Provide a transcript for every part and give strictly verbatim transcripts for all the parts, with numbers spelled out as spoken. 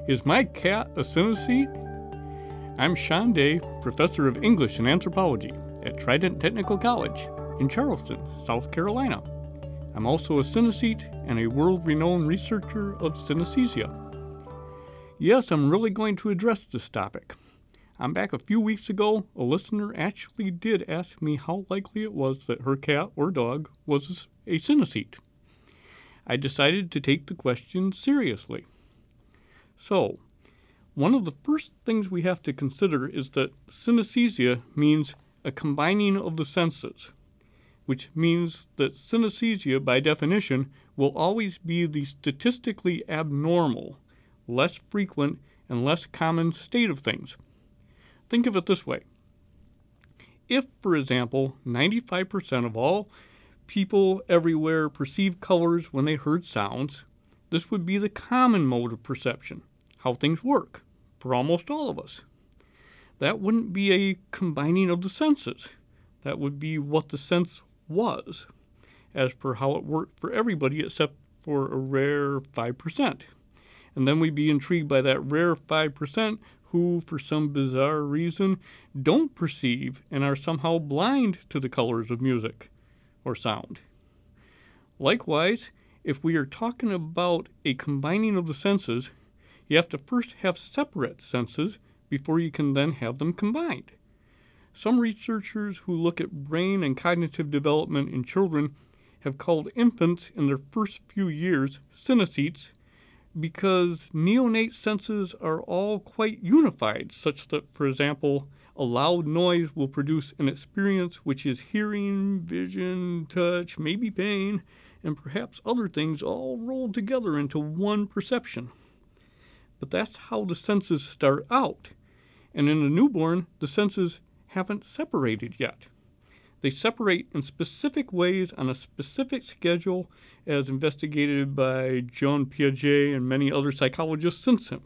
Is my cat a synesthete? I'm Sean Day, professor of English and Anthropology at Trident Technical College in Charleston, South Carolina. I'm also a synesthete and a world-renowned researcher of synesthesia. Yes, I'm really going to address this topic. I'm back a few weeks ago, a listener actually did ask me how likely it was that her cat or dog was a synesthete. I decided to take the question seriously. So, one of the first things we have to consider is that synesthesia means a combining of the senses, which means that synesthesia, by definition, will always be the statistically abnormal, less frequent, and less common state of things. Think of it this way. If, for example, ninety-five percent of all people everywhere perceive colors when they heard sounds, this would be the common mode of perception, how things work, for almost all of us. That wouldn't be a combining of the senses. That would be what the sense was, as per how it worked for everybody except for a rare five percent. And then we'd be intrigued by that rare five percent who, for some bizarre reason, don't perceive and are somehow blind to the colors of music or sound. Likewise, if we are talking about a combining of the senses, you have to first have separate senses before you can then have them combined. Some researchers who look at brain and cognitive development in children have called infants in their first few years synesthetes because neonate senses are all quite unified, such that, for example, a loud noise will produce an experience which is hearing, vision, touch, maybe pain, and perhaps other things all rolled together into one perception. But that's how the senses start out. And in a newborn, the senses haven't separated yet. They separate in specific ways on a specific schedule as investigated by Jean Piaget and many other psychologists since him.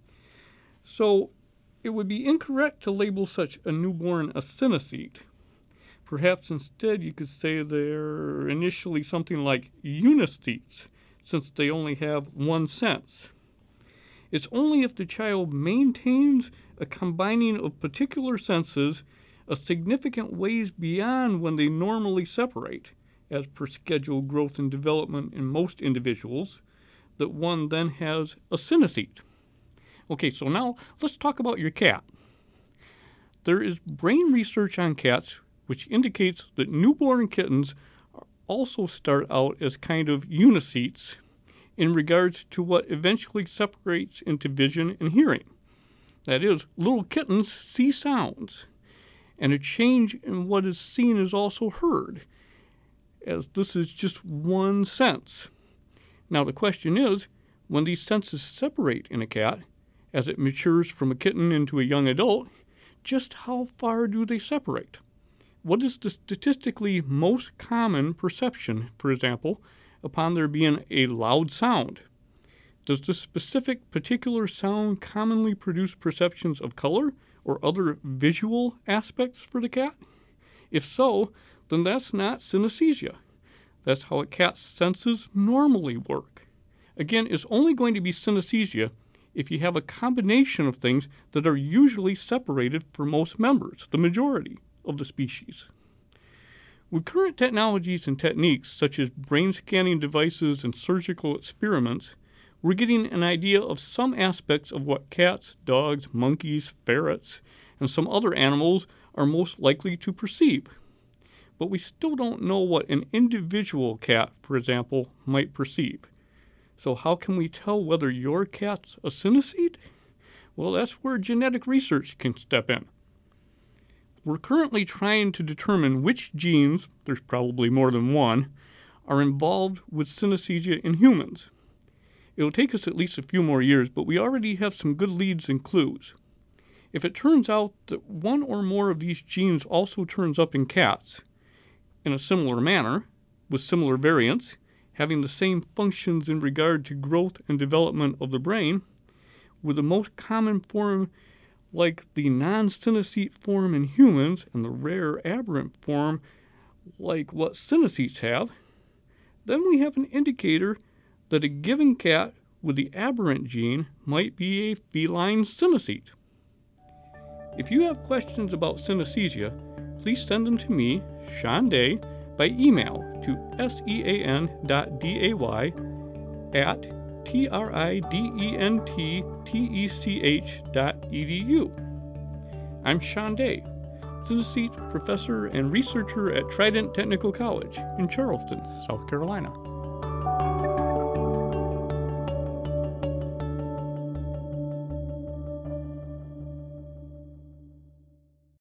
So it would be incorrect to label such a newborn a synesthete. Perhaps instead you could say they're initially something like unisthetes, since they only have one sense. It's only if the child maintains a combining of particular senses a significant ways beyond when they normally separate, as per scheduled growth and development in most individuals, that one then has a synesthete. Okay, so now let's talk about your cat. There is brain research on cats which indicates that newborn kittens also start out as kind of unisthetes in regards to what eventually separates into vision and hearing. That is, little kittens see sounds, and a change in what is seen is also heard, as this is just one sense. Now the question is, when these senses separate in a cat, as it matures from a kitten into a young adult, just how far do they separate? What is the statistically most common perception, for example, upon there being a loud sound? Does the specific particular sound commonly produce perceptions of color or other visual aspects for the cat? If so, then that's not synesthesia. That's how a cat's senses normally work. Again, it's only going to be synesthesia if you have a combination of things that are usually separated for most members, the majority of the species. With current technologies and techniques, such as brain scanning devices and surgical experiments, we're getting an idea of some aspects of what cats, dogs, monkeys, ferrets, and some other animals are most likely to perceive. But we still don't know what an individual cat, for example, might perceive. So how can we tell whether your cat's a synesthete? Well, that's where genetic research can step in. We're currently trying to determine which genes, there's probably more than one, are involved with synesthesia in humans. It'll take us at least a few more years, but we already have some good leads and clues. If it turns out that one or more of these genes also turns up in cats, in a similar manner, with similar variants, having the same functions in regard to growth and development of the brain, with the most common form like the non-synesthete form in humans and the rare aberrant form like what synesthetes have, then we have an indicator that a given cat with the aberrant gene might be a feline synesthete. If you have questions about synesthesia, please send them to me, Sean Day, by email to sean dot day at tridentech dot edu. I'm Sean Day, synesthete, professor, and researcher at Trident Technical College in Charleston, South Carolina.